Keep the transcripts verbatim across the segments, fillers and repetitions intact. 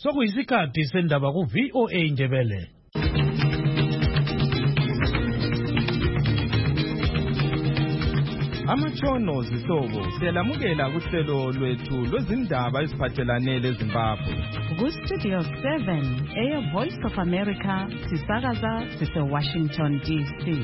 sokuyisikhathi sendaba ku V O A Indebele. Amatshono zihlobo siyalamukela kuhlelo lwethu lwezindaba eziphathelane leZimbabwe. Ku Studio seven eya Voice of America sisakaza sise Washington D C.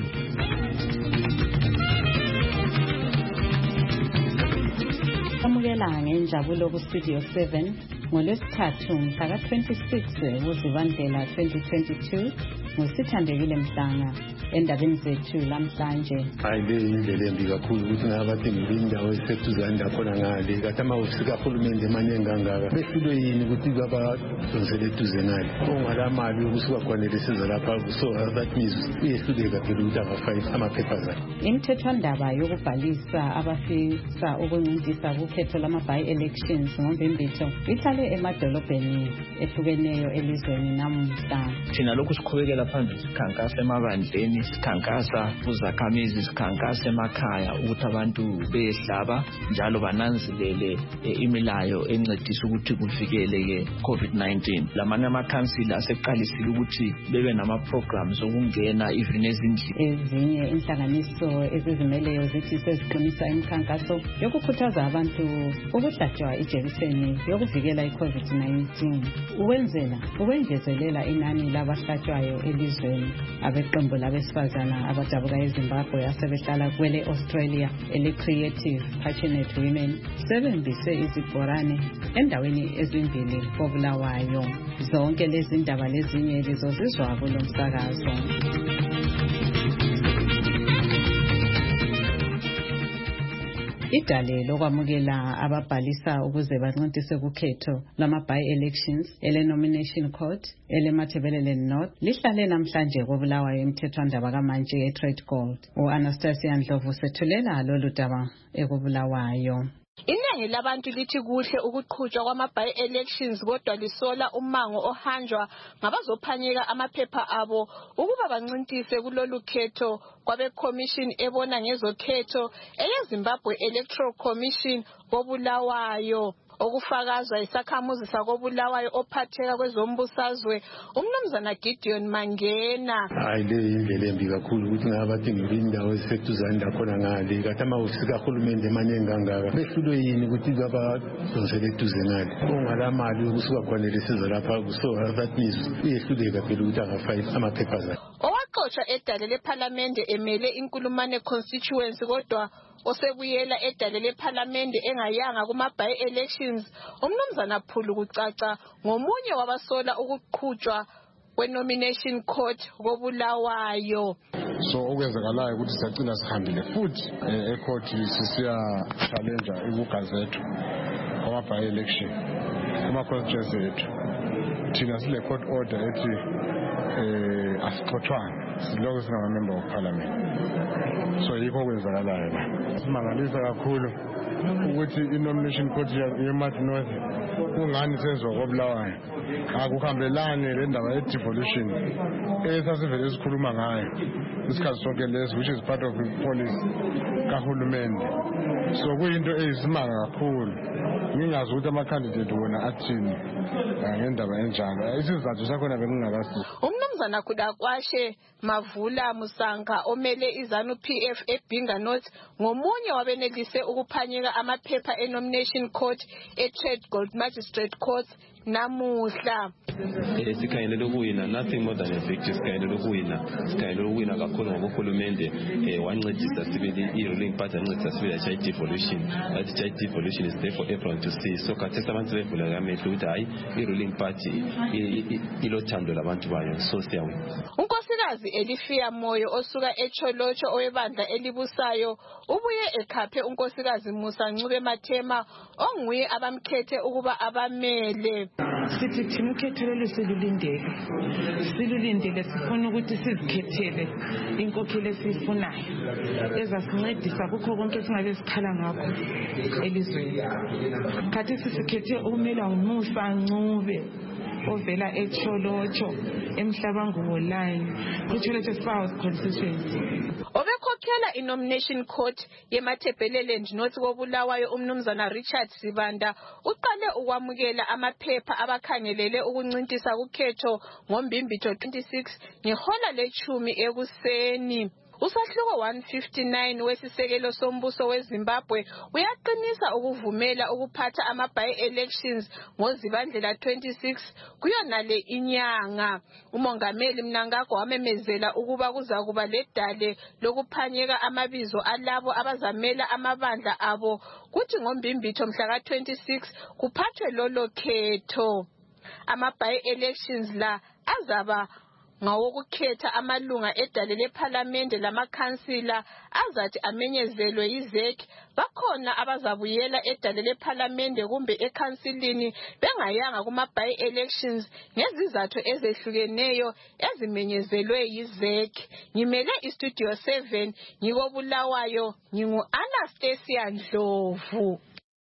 Amukela ngenjabulo ku Studio seven ngolwesithathu mhla twenty-six kuZibandlela twenty twenty-two ngosithandekile Mhlanga. Endabeni zethu lamhlanje ayile indlela embi kakhulu ukuthi ngabathi ngilindawo esetuzani lakhona ngale kathi amahhovisi kahulumende emaningi kangaka behlulwe yini ukuthi babadonsele eduze ngale ongala mali yokusuka khonele siza lapha so that means uyehluleka phela ukuthi angafayisa amaphepha zakhe. Imithethwandaba yokubhalisa abafisa ukuncintisa kukhetho lama-by-elections ngoMbimbithi ihlale emadolobheni ehlukeneyo elizweni namuhla. Thina lokhu siqhubekela phambili sikhankasa emabandleni, sikhankasa kuzakhamizi, sikhankasa emakhaya ukuthi abantu behlaba njalo bananzelele imilayo encedisa ukuthi kuvikeleke COVID nineteen. Lamanye amakhansila aseqalisile ukuthi bebe nama programs okungena even ezindlini. Ezinye inhlanganiso ezizimeleyo zithi seziqinisa imikhankaso yokukhuthaza abantu ukuhlatshwa ijekiseni yokuvikela iCovid nineteen. Ukwenzela ukwengezelela inani labahlatshwayo elizweni, abeqembu labesifazana abadabuka eZimbabwe asebehlala kwele Australia ele Creative Passionate Women sebenzise izibhorane endaweni ezimbili koBulawayo. Zonke lezi ndaba lezinye lizozizwa kulomsakazo. Idale lokwamukela ababhalisa ukuze bancintise kukhetho lama-by-elections ele nomination court ele Matabeleland North lihlale namhlanje koBulawayo emthethwandaba kamanje eTrade Gold. U-Anastasia Ndlovu sethulela lolu daba ekoBulawayo. Iningi labantu lithi kuhle ukuqhutshwa kwama-by-elections kodwa lisola umango ohanjwa ngabazophanyeka amaphepha abo ukuba bancintise kulolu khetho kwabe-commission ebona ngezokhetho eyeZimbabwe Electoral Commission koBulawayo. Okufakazwa isakhamuzi sakoBulawayo ophatheka kwezombusazwe umnumzana Gideon Mangena. Ayile indlela embi kakhulu ukuthi ngabathi ngilindawo esetuzani lakhona ngale kathi amahhovisi kahulumende emaningi kangaka behlulwe yini ukuthi babadonsele eduze ngale ongala mali yokusuka khonele siza lapha so that means uyehluleka phela ukuthi angafayisa amaphepha zakhe. Owaqotsha edale lePhalamende emele inkulumane constituency kodwa osebuyela edale lePhalamende engayanga kuma-by-elections umnumzana Phulu kucaca ngomunye wabasola ukuqhutshwa kwe-nomination court koBulawayo. So okwenzakalayo ukuthi siyagcina sihambile futhi e-court sisiya challenge ukugazethu kwama-by-election kuma-constituency ethu. Thina sile court order ethi eh asixoxwana siloko singamamember of parliament. So yikho kwenzakalayo la simangalisa kakhulu ukuthi i-nomination court ye-Mati North kungani senziwa koBulawayo akuhambelani le ndaba ye-devolution esasivele sikhuluma ngayo isikhathi sonke lesi which is part of the policy kahulumende. So kuyinto eyisimanga kakhulu ngingazi ukuthi ama-candidate wona athini ngendaba enjalo. Isizathu sakhona bengingakasi. Umnumzana Kudakwashe Mavula Musanga omele iZanu P F eBinga North ngomunye wabenelise ukuphanyeka amaphepha e-nomination court e-Trade Gold Magistrate Court namuhla. Sikhangele ukuwina nothing more than a victory. Sikhangele ukuwina sikhangele ukuwina kakhulu ngoba uhulumende wancedisa sibili i-ruling party yancedisa sibili ya devolution. That child devolution is there for everyone to see. So kathesa abantu bevula ngamehlo ukuthi hayi i-ruling party ilothando labantu bayo. So siyawina. Unkosikazi Elifia Moyo osuka eCholocho owebandla elibusayo ubuye ekhaphe unkosikazi Musa Ncube Mathema onguye abamkhethe ukuba abamele. Sithi thina ukhetho lwesilulindele silulindele sifuna ukuthi sizikhethele inkokheli esifunayo ezasincedisa kukho konke singabe sikhala ngakho elizweni. Khathi sisikhethe umela uMusa Ncube ovela eCholocho emhlabangubo line kuCholocho South constituency. Obekhokhela i-nomination court yeMathebeleland North koBulawayo umnumzana Richard Sibanda uqale ukwamukela amaphepha abakhangelele ukuncintisa kukhetho ngoMbimbitho twenty-six ngehola lechumi ekuseni. Usahluko one fifty-nine wesisekelo sombuso weZimbabwe uyaqinisa ukuvumela ukuphatha ama-by-elections ngoZibandlela twenty-six kuyonale inyanga. Umongameli Mnangagwa wamemezela ukuba kuzakuba ledale lokuphanyeka amabizo alabo abazamela amabandla abo kuthi ngoMbimbitho mhla twenty-six kuphathwe lolo khetho. Ama-by-elections la azaba ngawokukhetha amalunga edale lephalamende lamakhansila azathi amenyezelwe yizek. Bakhona abazabuyela edale lephalamende kumbe ekhansilini bengayanga kuma-by-elections ngezizathu ezehlukeneyo ezimenyezelwe yizek. Ngimele iStudio seven ngikoBulawayo ngingu-Anastasia Ndlovu.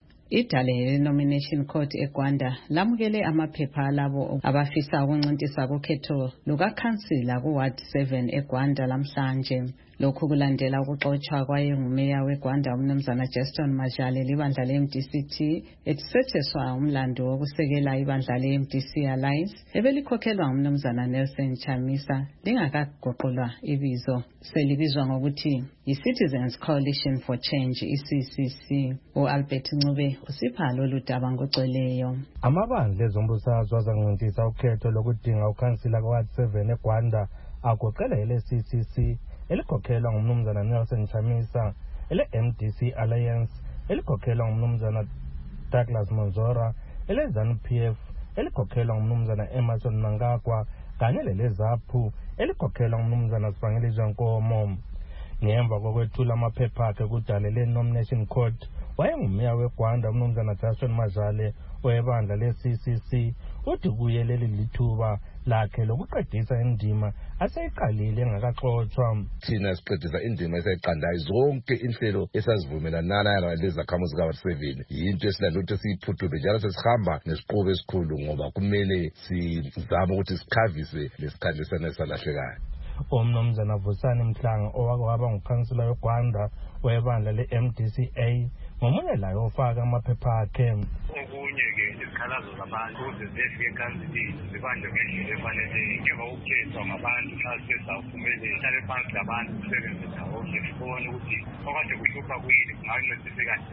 Idale nomination court eGwanda lamukele amaphepha alabo abafisa ukuncintisa kukhetho lukakhansila kuward seven eGwanda lamhlanje. Lokhu kulandela ukuxoxwa kwayengumeya weGwanda umnumzana Justin Majale libandla le-M D C T etisetheswa umlando wokusekela ibandla le-M D C Alliance ebelikhokhelwa umnumzana Nelson Chamisa lingakaguqulwa ibizo selibizwa ngokuthi yi-Citizens Coalition for Change i-C C C. U-Albert Ncube usipha lolu daba ngocweleyo. Amabandla ezombusazwe azancintisa ukhetho lokudinga ukhansila kuward seven eGwanda agoqela ele-C C C elikhokhelwa ngumnumzana Nelson Chamisa, ele-M D C Alliance elikhokhelwa ngumnumzana Douglas Monzora, ele-ZANU P F elikhokhelwa ngumnumzana Emerson Mnangagwa kanye lele-ZAPU elikhokhelwa ngumnumzana Sibangile Nkomo. Ngemva kokwethula amaphepha akhe kudale le-nomination court wayengumeya weGwanda umnumzana Justin Majale webandla le-C C C uthi kuye leli lithuba lakhe lokuqedisa indima aseyiqalile engakaxoxwa. Thina siqedisa indima eseyiqandayo zonke inhlelo esazivumelana lezakhamuzi ka-ward seven yinto esilanda ukuthi siyiphuthume njalo sesihamba nesiqubu esikhulu ngoba kumele sizame ukuthi sikhavise lesikhandlisana esalahlekayo. Umnumzana Vusani Mhlanga owake waba ngukhansila weGwanda webandla le-M D C A ngomunye layo ofaka amaphepha akhe. Okunye-ke izikhalazo zabantu ukuze ziyefika ekhansilini zibanjwe ngendlela efaneleyo ngemva kokukhethwa ngabantu nxa sesawuphumelele hlale phansi labantu kusebenze ndawonye sibone ukuthi okade kuhlupha kuyini kungancedise kahle.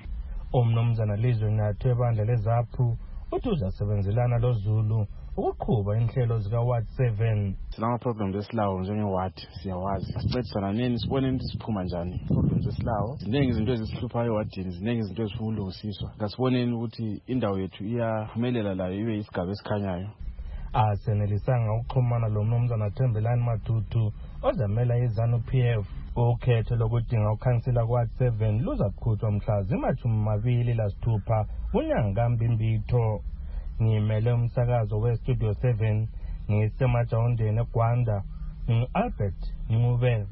Umnumzana Lizwe Nyathi webandla le-ZAPU uthi uzasebenzelana loZulu ukuqhuba inhlelo zika-ward seven. Sinama-problems esilawo njenge-ward siyawazi sicedisana nini sibone ukuthi siphuma njani problems esilawo. Ziningi izinto ezisihluphayo ewadini, ziningi izinto ezifuna ukulungisiswa. Kasiboneni ukuthi indawo yethu iyaphumelela layo ibe yisigaba esikhanyayo. Asenelisanga ukuxhumana lo mnumzana Thembelani Matutu ozamela iZANU P F. Ukhetho lokudinga ukhansila kuward seven luzakuqhutshwa mhla zimashumi amabili lasithupha kunyanga kaMbimbitho. Ngimele umsakazo weStudio seven ngisemajawundeni eGwanda ngu-Albert Ncube.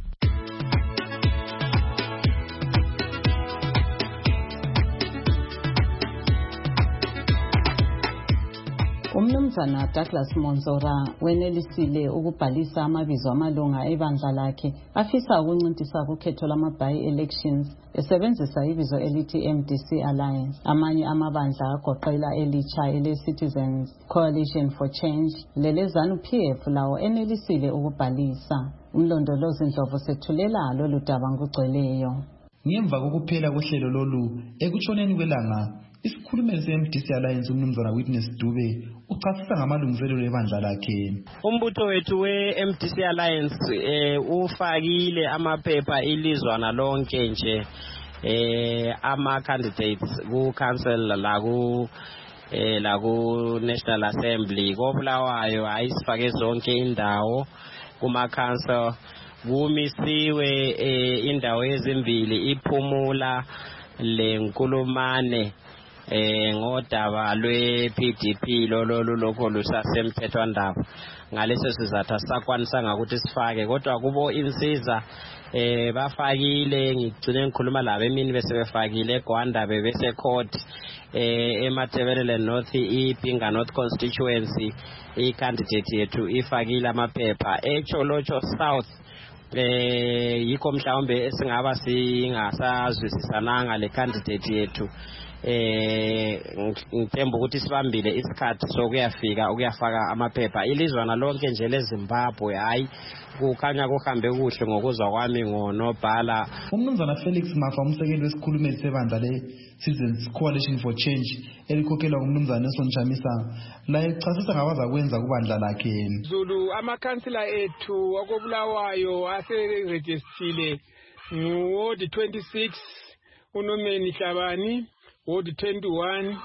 Umnumzana Douglas Monzora wenelisile ukubhalisa amabizo amalunga ebandla lakhe afisa ukuncintisa kukhetho lama-by-elections esebenzisa ibizo elithi M D C Alliance. Amanye amabandla agoqela elitsha ele-Citizens Coalition for Change lele-ZANU P F lawo enelisile ukubhalisa. Umlondolozi Ndlovu sethulela lolu daba ngocweleyo. Ngemva kokuphela kohlelo lolu ekutshoneni kwelanga isikhulumeli se-M D C Alliance umnumzana Witness Dube uchasisa ngamalungiselelo ebandla lakhe. Umbutho wethu we-M D C Alliance eh ufakile amaphepha ilizwana lonke nje eh ama candidates ku council la ku eh la ku National Assembly koBulawayo ayisifake zonke indawo kuma council kumisiwe eh indawo ezimbili iphumula lenkulumane eh ngodaba lwe-P D P lolo lokho lusasemthethwandaba. Ngaleso sizathu sakwanisa ngakuthi sifake kodwa kubo insiza eh bafakile ngigcine ngikhuluma labo emini bese befakile eGwanda bebese court eh eMatabele North iBinga North constituency icandidate yethu ifakile amaphepha eCholocho South eh yikho mhlawumbe esingaba singasazwisisananga le candidate yethu eh ngithemba ukuthi sibambile isikhathi sokuyafika ukuyafaka amaphepha ilizwana lonke nje leZimbabwe hayi kukhanya kuhambe kuhle ngokuzwa kwami ngonobhala. Umnumzana Felix Mafa umsekeli wesikhulumeli sebandla le Citizens Coalition for Change elikhokhelwa ngumnumzana Nelson Chamisa la echasisa ngabazakwenza kubandla lakhe. Zulu amakhansila ethu akobulawayo aserejistile ngoward twenty-six uNomeni Hlabani, ward twenty-one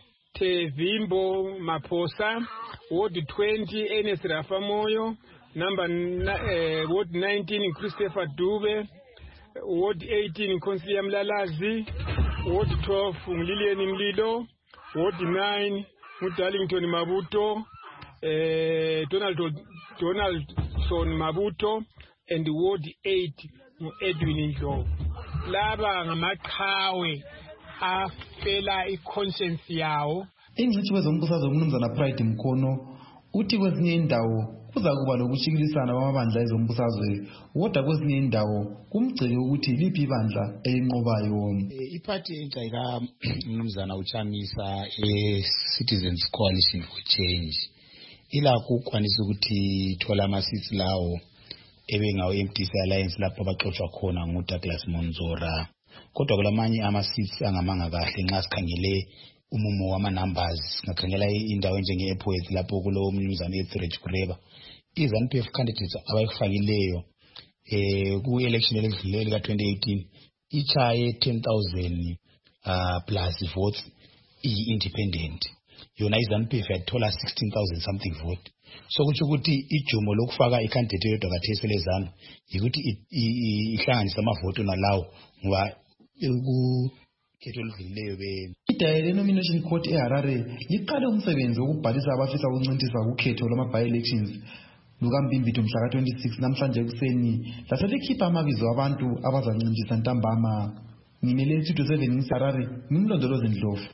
Tevimbo Maphosa, ward twenty Enes Rafamoyo, number uh, ward nineteen Christopher Dube, ward eighteen Consilia Mlalazi, ward twelve Lilian Mlilo, ward nine Darlington Mabuto, uh, Donald Donaldson Mabuto, and ward eight Edwin Ndlovu. Laba ngamaqhawe afela i-conscience yawo. Ingcitshi wezombusazwe umnumzana Pride Mkhono uthi kwezinye indawo kuza kuba lokushikilisana kwamabandla ezombusazwe kodwa kwezinye indawo kumgceke ukuthi liphi ibandla elinqobayo. Iphathi entsha umnumzana uChamisa e-Citizens Coalition for Change ilakho ukwanisa ukuthi thola amasisi lawo ebengawo M D C Alliance lapho abaxoxwa khona nguDouglas Monzora. Kodwa kulamanye ama-seats angamanga kahle nxa sikhangele umumo wama-numbers, ngakhangela indawo njenge-Epworth lapho kulo mnumzana eThresh Kureba. I-ZANU P F candidates abayifakileyo eh ku-election elidlulileyo lika twenty eighteen ichaye ten thousand uh, plus votes iyi-independent. Yona i-ZANU P F yathola sixteen thousand something vote. So kuthi ukuthi ijumo lokufaka i-candidate yodwa kathesi lezanu yikuthi ihlanganisa amavoto nalawo ngoba ukukhetho oludlulileyo be idayile nomination court eHarare liqale umsebenzi wokubhalisa abafisa ukuncintisa ukhetho lwama-by-elections lukaMbimbitho mhla ka twenty-six namhlanje ekuseni laselikhipha amabizo abantu abazancintisa ntambama. Ngimele isitudio seven ngiseHarare ngimlondoloze Ndlovu.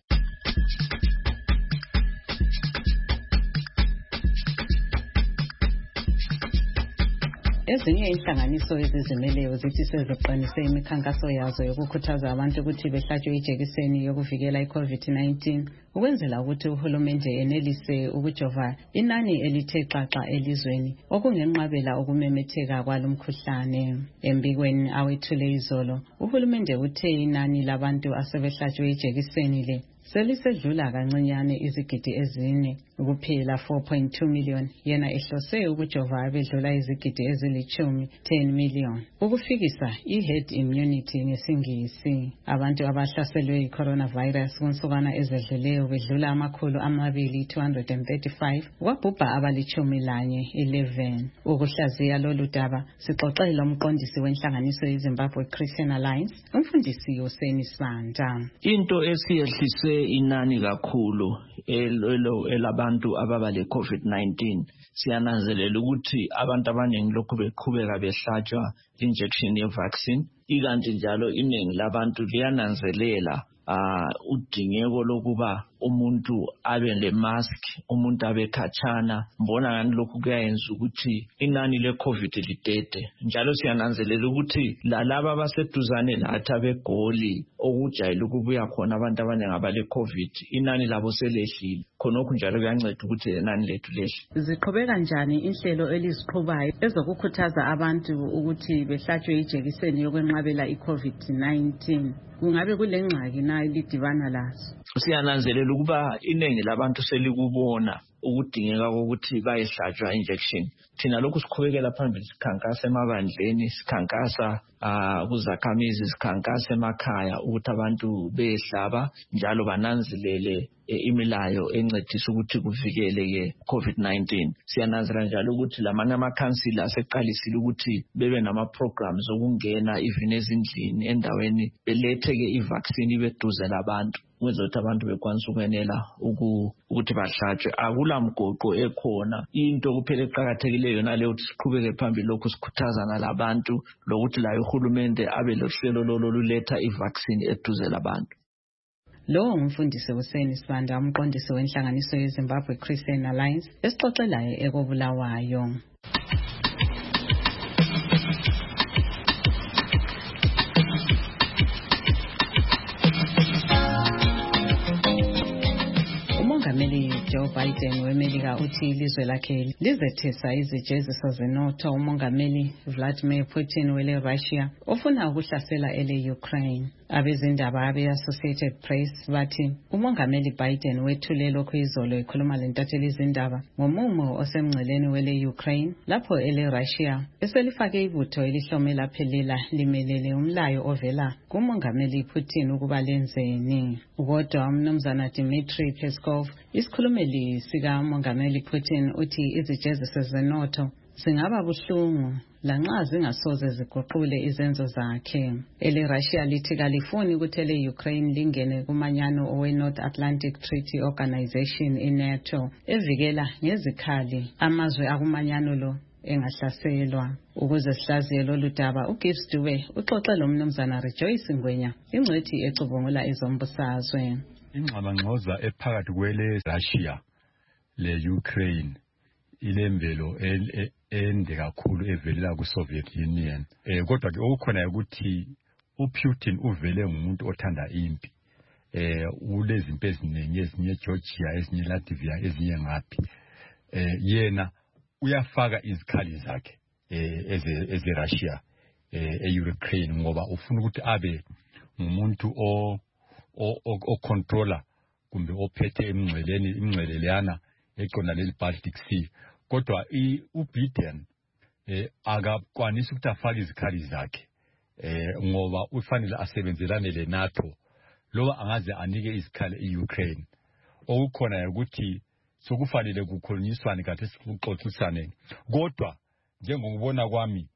Ezinye inhlanganiso ezizimeleyo zithi seziqinise imikhankaso yazo yokukhuthaza abantu ukuthi behlatshwe ijekiseni yokuvikela i-COVID nineteen ukwenzela ukuthi uhulumende enelise ukujova inani elithe xaxa elizweni okungenqabela ukumemetheka kwalomkhuhlane. Embikweni awethule izolo uhulumende uthe inani labantu asebehlatshwe ijekiseni le selisedlula kancinyane izigidi ezine ukuphela four point two million yena ehlose ukujova abedlula izigidi ezilithumi ten million ukufikisa i-herd immunity ngesingisi. Abantu abahlaselwe i-coronavirus kunsukwana ezedluleyo bedlula amakhulu amabili two hundred thirty-five kwabhubha abalichumi lanye eleven. Ukuhlaziya lolu daba sixoxela umqondisi wenhlanganiso yeZimbabwe Christian Alliance umfundisi Hussein Sibanda. Into esiyehlise inani kakhulu elo elabantu ababa le COVID nineteen siyananzelela ukuthi abantu abaningi lokhu beqhubeka behlatshwa injection ye vaccine ikanti njalo iningi labantu liyananzelela uh, udingeko lokuba umuntu abe le mask, umuntu abe khatshana. Mbona ngani lokhu kuyayenza ukuthi inani le COVID lidede. Njalo siyananzelela ukuthi lalaba abaseduzane lathi abegoli okujayele ukubuya khona abantu abaningi abale COVID inani labo selehlile. Khonokho njalo kuyanceda ukuthi inani lethu lehle. Ziqhubeka njani inhlelo eliziqhubayo ezokukhuthaza abantu ukuthi behlatshwe ijekiseni yokwenqabela i-COVID nineteen? Kungabe kulengxaki na elidibana lazo? Siyananzelela ukuba iningi labantu selikubona ukudingeka kokuthi bayehlatshwa injection. Thina lokhu siqhubekela phambili sikhankasa emabandleni, sikhankasa uh, kuzakhamizi, sikhankasa emakhaya ukuthi abantu behlaba njalo bananzelele e, imilayo encedisa ukuthi kuvikeleke COVID nineteen. Siyananzelela njalo ukuthi lamanye amakhansila aseqalisile ukuthi bebe nama programs okungena even ezindlini endaweni beletheke i-vaccine ibeduze labantu ukwenza ukuthi abantu bekwanisa ukwenela ukuthi bahlatshwe. Akula mgoqo ekhona. Into kuphela eqhakathekileyo naleyo ukuthi siqhubeke phambili lokhu sikhuthazana labantu lokuthi la uhulumende abe lohlelo loluletha i-vaccine eduze labantu. Lo umfundisi Hussein Sibanda umqondisi wenhlanganiso yeZimbabwe Christian Alliance esixoxelayo ekobulawayo. uMongameli Joe Biden weMelika uthi ilizwe lakhe lizethesa izijeziso zenotho uMongameli Vladimir Putin wele Russia ofuna ukuhlasela ele Ukraine. Abezindaba abe-Associated Press bathi uMongameli Biden wethule lokhu izolo ekhuluma lentatheli izindaba ngomumo osemngceleni wele Ukraine lapho ele Russia eselifake ibutho elihlome laphelila limelele umlayo ovela kuMongameli Putin ukuba lenzeni. Kodwa umnumzana Dmitry Peskov isikhulumeli sika Mongameli Putin uthi izijeziso zenotho singaba buhlungu lanxa zingasoze ziguqule izenzo zakhe. Ele Russia lithi kalifuni ukuthi ele Ukraine lingene kumanyano owe North Atlantic Treaty Organization iNATO evikela ngezikhali amazwe akumanyano lo engahlaselwa. Ukuze sihlaziye lolu daba uGibbs Dube uxoxe lo mnumzana Rejoice Ngwenya ingcwethi ecubungula izombusazwe. Ingxabangxoza ephakathi kwele Russia le Ukraine ilemvelo ende kakhulu evelela ku-Soviet Union. Eh kodwa ke okukhona ukuthi uPutin uvele ngumuntu othanda impi. Eh ulezinto eziningi ezinye Georgia, ezinye Latvia, ezinye ngaphi. Eh yena uyafaka izikhali zakhe eh eze eze Russia eh e-Ukraine ngoba ufuna ukuthi abe ngumuntu o o controller kumbe ophethe emngceleni imngcelelana eqonda leli Baltic Sea. Kodwa uBiden eh akakwanisa ukuthi afake izikhali zakhe eh ngoba ufanele asebenzelane leNATO loba angaze anike izikhali eUkraine. Okukhona ukuthi sokufanele kukhulunyiswane kade sikuxoxisane. Kodwa njengokubona kwami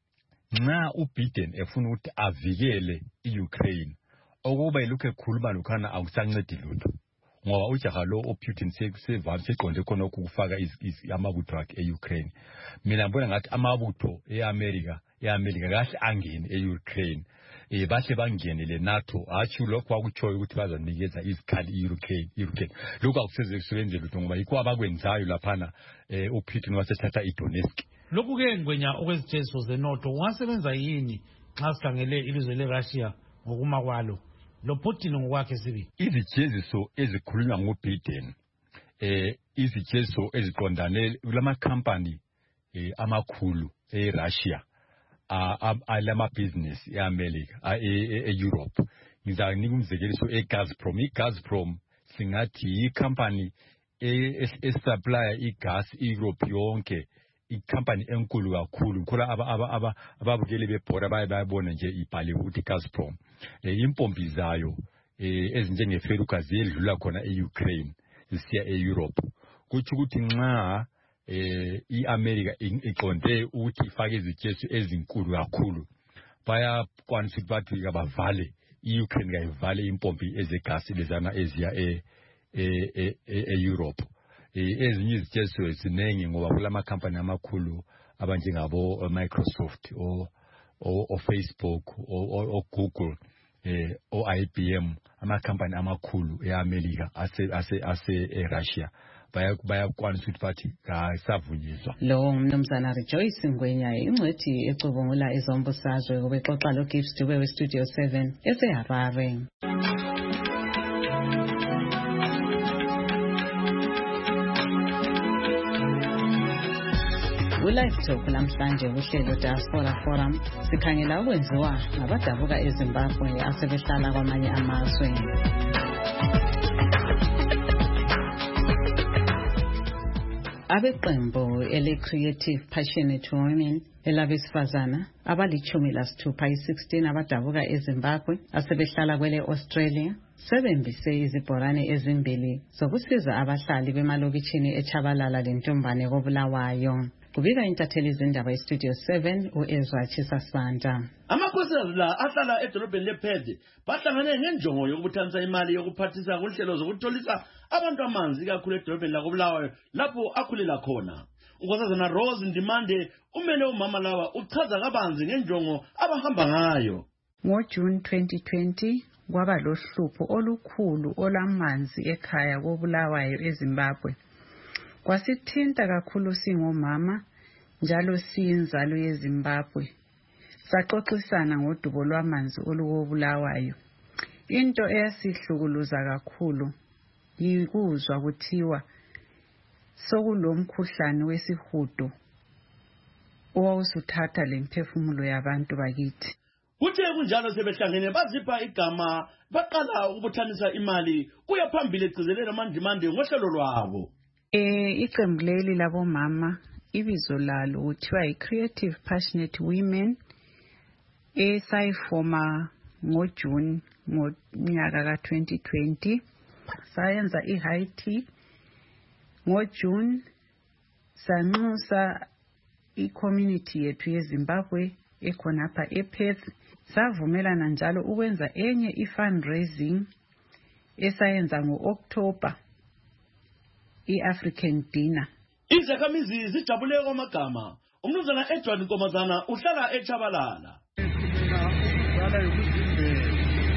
nxa uBiden efuna ukuthi avikele iUkraine okuba ilokhu ekhuluma lokhana akusancedi lutho. Ngoba ujaha lo uPutin sevamile seqonde khona ukufaka amabutho akhe eUkraine. Mina ngibona ngathi amabutho eAmerica eAmerica kahle angene eUkraine. Eh bahle bangene leNATO athi lokho akutshoyo ukuthi bazanikeza izikhali eUkraine eUkraine. Lokho akuseze kusebenze lutho ngoba yikho abakwenzayo laphana eh uPutin wasethatha iDonetsk. Lokhu ke ngwenya okwezijeziso zenotho wasebenza yini xa sikhangele ilizwe leRussia ngokuma kwalo? Lo Putin ngokwakhe sibi izijeziso ezikhulunywa ngoBiden eh izijeziso eziqondane kulama company eh amakhulu eRussia alama business eAmerica eEurope. Ngizanika umzekeliso eGazprom. iGazprom singathi icompany esupplya igas eEurope yonke, icompany enkulu kakhulu. Ngikhola aba aba ababukeli bebhora bayabona nje ibhaliwe ukuthi Gazprom eh impompi zayo eh ezinjenge Feruka ziyedlula khona eUkraine zisiya eEurope. Kuthi ukuthi nxa eh iAmerica iqonde ukuthi ifake izijeziso ezinkulu kakhulu bayakwanisa ukuthi bathi kabavale iUkraine kayivale impompi ezegas lezana eziya e eEurope. Ezinye izijeziso ezinengi ngoba kulama company amakhulu abanjengabo Microsoft o o Facebook o Google eh o I B M ama company amakhulu eAmerica ase ase ase eRussia bayakwanisa ukuthi bathi kasavunyezwa. Lo mnumzana Rejoice Ngwenya ingcwethi ecubungula izombusazwe kubexoxa lo Gibbs Dube we Studio seven eseHarare. Live Talk namhlanje uhlelo Diaspora Forum sikhangela ukwenziwa ngabadabuka eZimbabwe asebehlala kwamanye amazwe. Abeqembu ele Creative Passionate Women elabesifazana abalichumi lasithupha i-sixteen abadabuka eZimbabwe asebehlala kwele Australia sebembise izibhorane ezimbili zokusiza abahlali bemalokitshini eChabalala lentombane koBulawayo. Kubika intatheli izindaba eStudio seven uEzra Chisasibanda. Amakhosikazi la ahlala edolobheni lePhede bahlangane ngenjongo yokubuthanisa imali yokuphathisa kuhlelo zokutholisa abantu amanzi kakhulu edolobheni lakoBulawayo lapho akhulela khona. Unkosazana Rose Ndimande umele umama lawa uchaza kabanzi ngenjongo abahamba ngayo. NgoJune twenty twenty kwaba lohlupho olukhulu olamanzi ekhaya koBulawayo eZimbabwe. Kwasithinta kakhulu singomama njalo siyinzalo yeZimbabwe. Saxoxisana ngodubo lwamanzi olukoBulawayo. Into eyasihlukuluza kakhulu yikuzwa kuthiwa sokulomkhuhlane wesihudo owawusuthatha lemphefumulo yabantu bakithi. Kuthe kunjalo sebehlangene bazipha igama baqala ukubuthanisa imali kuya phambili egcizelela amandimande ngohlelo lwabo. Eh iqembu leli labomama ibizo lalo kuthiwa i-Creative Passionate Women esayifoma ngoJune ngonyaka ka twenty twenty. Sayenza i-Haiti ngoJune, sanxusa i-community yethu yeZimbabwe ekhonapha ePerth. Savumelana njalo ukwenza enye i-fundraising esayenza ngo-October, i-African Dinner. Izakhamizi zijabule kwamagama. Umnumzana Edward Nkomazana uhlala eChabalala. Ukuzala yokuzimbela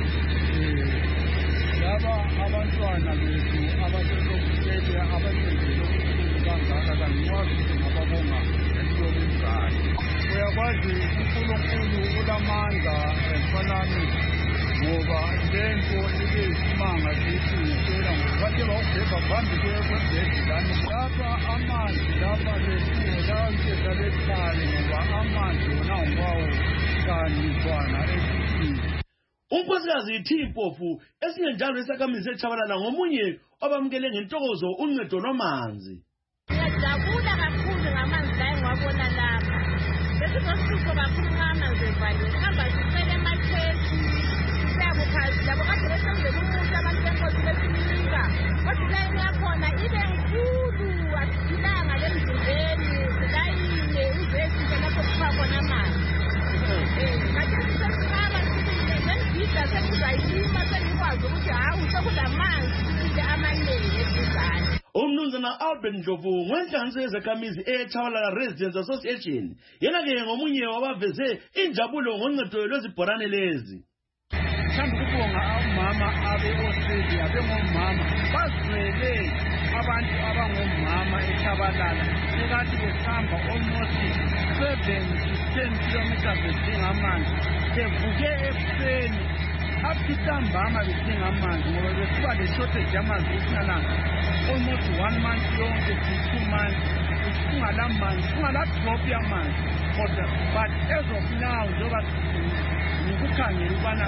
laba abantwana bethu abaselokuthele abasenzele ukuzangaka kangikwazi ukuthi ngababonga esiyokuzala. Uyakwazi uNkulunkulu ulamandla emfanani ngoba lento ibe isimanga sithi ngitshela ngokuthi bawubheka phambi kwebhedlani lapha amanzi lapha lethiwe lawantesa lekhali ngoba amanzi wona ngwawo kanizwana esithini. Unkosikazi Thimpofu esingenjalo isakhamizi eChabalala ngomunye abamukele ngentokozo uncedo lwamanzi. Ngiyajabula kakhulu ngamanzi la engiwabona lapha. Besizosipho kakhulu ngamanzi evaliwe. Hamba sicele emachechi. Siyakuphazi labo kade besenzele umuntu abantu benkosi besinika. Kodwa layini yakhona ibe nkulu asiphilanga lemzimbeni. Silayine uzesithe lapho kupha khona amanzi. Eh, kade sisesaba sisengidla sekuzayima senikwazi ukuthi hawu sekulamanzi sile amanengi esizana. Umnumzana Albert Ndlovu ngwenhlanganiso yezakhamizi eChabalala Residents Association yena-ke ngomunye wabaveze injabulo ngoncedo lwezibhorane lezi. Thanda ukubonga omama abe-Australia bengomama bazwele abantu abangomama eChabalala ekade besihamba almost seven to ten kilometers bedinga amanzi bevuke ekuseni apitambama bedinga amanzi ngoba besiba le-shortage yamanzi kusinalanga almost one month yonke two months kungalamanzi kungala-drop yamanzi kodwa but as of now njengoba ngikukhangela ukubana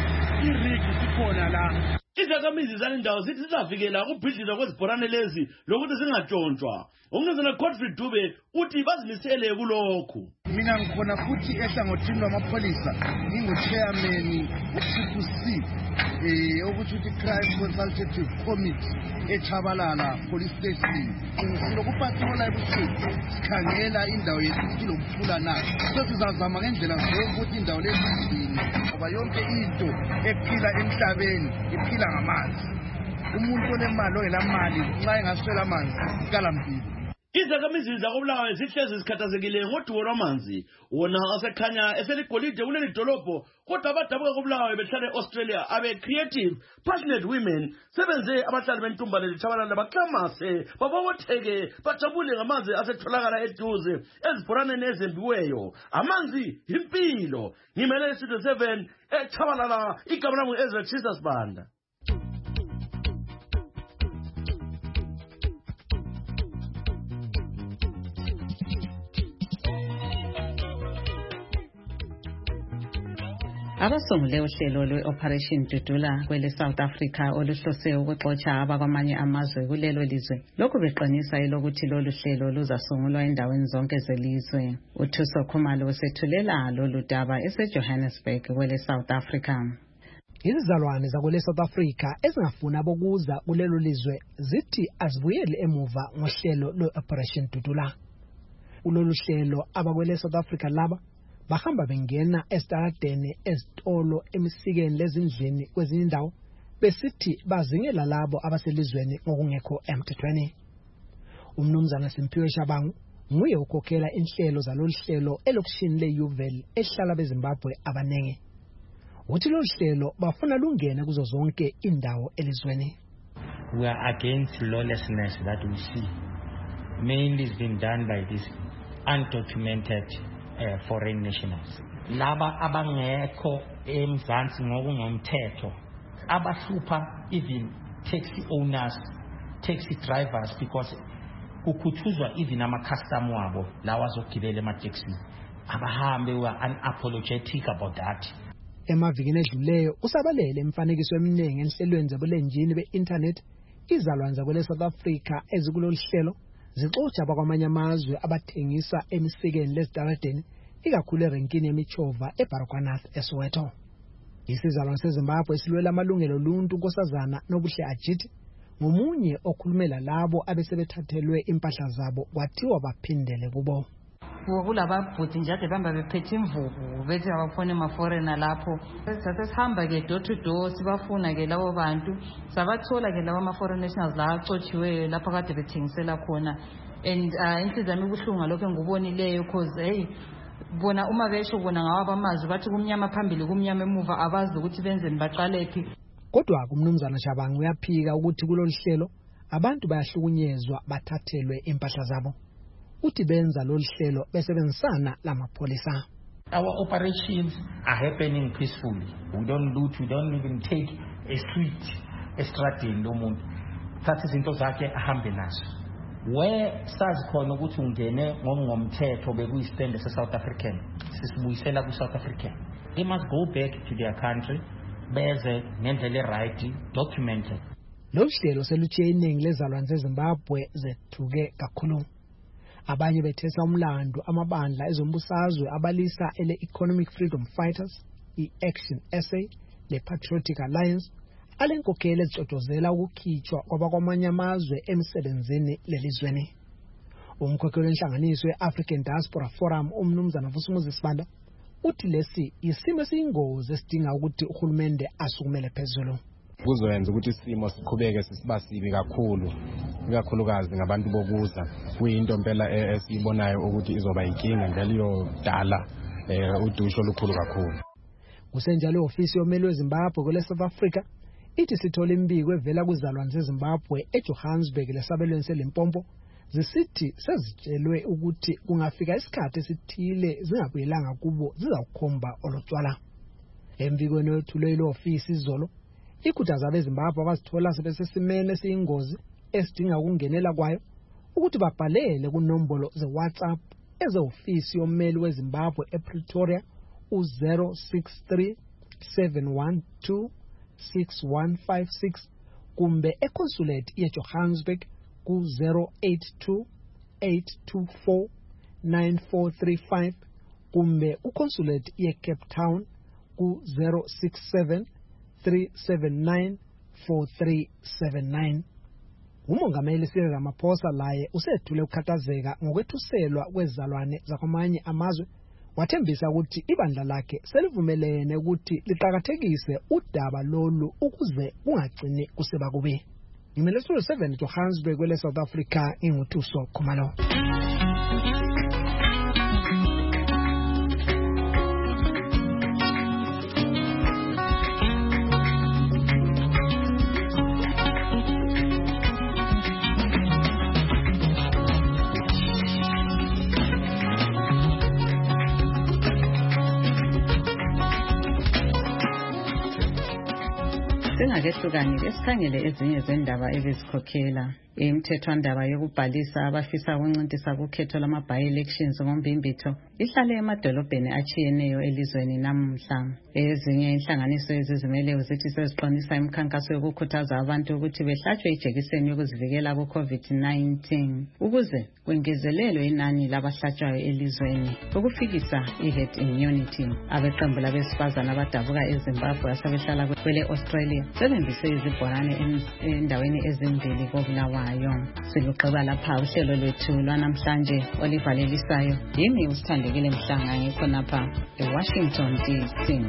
irigi sikhona la. Izakhamizi zalendawo zithi zizavikela ukubhidlizwa kwezibhorane lezi lokuthi zingatshontshwa. Umnumzana Godfrey Dube uthi bazimisele kulokhu. Mina ngikhona futhi ehlangothini lwamapholisa ngingu-chairman u-Triple C eh ukuthi uthi Crime Consultative Committee eChabalala Police Station. Silokuphathula ebusuku sikhangela indawo yethu kilomfula na. Sesizazama ngendlela zonke ukuthi indawo lezi zini ngoba yonke into ephila emhlabeni iphila ngamanzi. Umuntu onemali ongelamali nxa engaswela amanzi ikala mpilo. Izakhamizi zakoBulawayo zihlezi zikhathazekile ngodubo lwamanzi wona asekhanya eseligolide kuleli dolobho kodwa abadabuka koBulawayo behlala eAustralia abe-Creative Passionate Women sebenze abahlali bentumbane leChabalala baklamase babobotheke bajabule ngamanzi asetholakala eduze ezibhoraneni ezembiweyo. Amanzi impilo. Ngimele Studio seven eChabalala igama lami Ezra Jesus Banda. Abasungule uhlelo lwe-Operation Dudula kwele South Africa oluhlose ukuxotsha abakwamanye amazwe kulelo lizwe. Lokhu beqinisa ilokuthi lolu hlelo luzasungulwa endaweni zonke zelizwe. uThuso Khumalo usethulela lolu daba eseJohannesburg kwele South Africa. Izizalwane zakwele South Africa ezingafuna bokuza kulelo lizwe zithi azibuyele emuva ngohlelo lwe-Operation Dudula. Kulolu hlelo abakwele South Africa laba bahamba bengena esitaradeni ezitolo emisikeni lezindlini kwezinye indawo besithi bazingela labo abaselizweni ngokungekho emthethweni. Umnumzana Simphiwe Shabangu nguye ukhokhela inhlelo zalolu hlelo elokishini leUval ehlala beZimbabwe abanenge. uthi lo hlelo bafuna lungene kuzo zonke indawo elizweni. We are against lawlessness that we see. Mainly is being done by these undocumented uh, foreign nationals. Laba abangekho emzansi ngokungomthetho abahlupha even taxi owners, taxi drivers, because ukhuthuzwa even ama-custom wabo lawa azogibela ema-taxi. Abahambe were unapologetic about that. Emavikini edluleyo usabalele imfanekiso eminingi enhlelweni zabulenjini be-internet izalwane zakwele South Africa ezikulolu hlelo zixotsha abakwamanye amazwe abathengisa emisikeni lezitaradeni ikakhulu erenkini yemichova eBaragwanath eSoweto. Isizalwane seZimbabwe esilwela amalungelo oluntu unkosazana Nobuhle Ajiti ngomunye okhulumela labo abesebethathelwe impahla zabo kwathiwa baphindele kubo. Kulababhuti nje ade bamba bephethe imvubu bethi abafone amaforeigner lapho sathe sihamba ke door to door sibafuna ke labo bantu sabathola ke labo ama-foreign nationals la acotshiweyo lapha kade bethengisela khona and inhliziyo yami ibuhlungu lokho engubonileyo because hey bona uma besho bona ngawa bamazwi bathi kumnyama phambili kumnyama emuva abazi ukuthi benzeni baqalephi. Kodwa kumnumzana Shabangu uyaphika ukuthi kulolu hlelo abantu bayahlukunyezwa bathathelwe impahla zabo. Uthi benza lolu hlelo besebenzisana lamapholisa. Our operations are happening peacefully. We don't loot, we don't even take a street, a stradini lomuntu. Thatha izinto zakhe ahambe nazo. Where sazi khona ukuthi ungene ngomthetho bekuyistand se-South African, sisibuyisela ku-South African. They must go back to their country, beze ngendlela e-right, documented. Lolu hlelo selutshiye iningi lezalwane zeZimbabwe zethuke kakhulu. Abanye bethesa umlando amabandla ezombusazwe abalisa ele Economic Freedom Fighters, i-Action S A, le-Patriotic Alliance, alenkokheli ezixoxozela ukukhitshwa kwabakwamanye amazwe emsebenzini lelizweni. Umkhokheli wenhlanganiso ye-African Diaspora Forum umnumzana Vusumuzi Sibanda uthi lesi isimo esiyingozi esidinga ukuthi uhulumende asukumele phezulu. Kuzoyenza ukuthi isimo siqhubeke sisibasibi kakhulu ikakhulukazi ngabantu bokuza kuyinto impela esibonayo ukuthi izoba inkinga ngaliyo dala udusho olukhulu kakhulu. Kusenjalo ofisi yomeli weZimbabwe kwele South Africa ithi sithola imbiko evela kuzalwane zeZimbabwe eJohannesburg lesabelweni seLimpopo zisithi sezitshelwe ukuthi kungafika isikhathi esithile zingabuyelanga kubo zizawukhomba olotshwala. Embikweni wethulwe ile ofisi izolo ikhuthaza abeZimbabwe abazithola sebesesimene esiyingozi esidinga ukungenela kwayo ukuthi babhalele kunombolo ze-WhatsApp eze-ofisi yommeli weZimbabwe ePretoria u-zero six three seven one two six one five six kumbe econsulate yeJohannesburg ku-zero eight two eight two four nine four three five kumbe uconsulate yeCape Town ku-zero six seven three seven nine four three seven nine. Umongameli Cyril Ramaphosa laye usethule ukukhathazeka ngokwethuselwa kwezalwane zakwamanye amazwe wathembisa ukuthi ibandla lakhe selivumelene ukuthi liqhakathekise udaba lolu ukuze kungagcini kuseba kubi. Ngimele Studio seven Johannesburg kwele South Africa inguthuso Khumalo. Singakehlukani esikhangele ezinye zendaba ebezikhokhela imthethwandaba yokubhalisa abafisa ukuncintisa kukhetho lama-by-elections ngombimbitho ihlale emadolobheni achiyeneyo elizweni namuhla. Ezinye inhlanganiso ezizimeleyo zithi seziqinisa imikhankaso yokukhuthaza abantu ukuthi behlatshwe ijekiseni yokuzivikela ku-COVID nineteen ukuze kwengezelelwe inani labahlatshwayo elizweni ukufikisa i-herd immunity. Abeqembu labesifazana abadabuka eZimbabwe asebehlala kwele Australia sebenzise izibhorane endaweni ezimbili koBulawayo. Siluqeba lapha uhlelo lwethu lwanamhlanje olivalelisayo yimi usithandekile Mhlanga ngikho napha eWashington D C.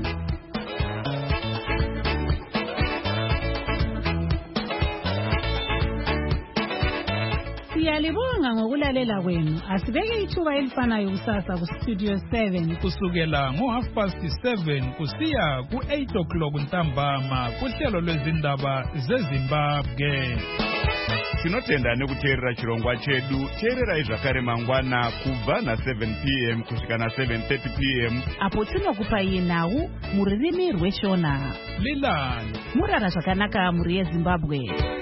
Siyalibonga ngokulalela kwenu. Asibeke ithuba elifanayo kusasa ku Studio seven kusukela ngo half past seven kusiya ku eight o'clock ntambama kuhlelo lwezindaba zeZimbabwe. Tinotenda nekuteerera chirongwa chedu. Teererai zvakare mangwana kubva na seven p m kusvika na seven thirty p m apo tinokupai nhau mururimi rweshona. Lilani murara zvakanaka muri yeZimbabwe.